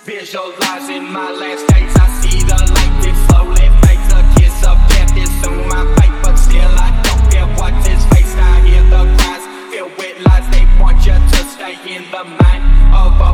Visualizing my last days, I see the light that slowly fades. A kiss of death is soon my fate, but still I don't care what's his face. I hear the cries filled with lies, they want you to stay in the mind of a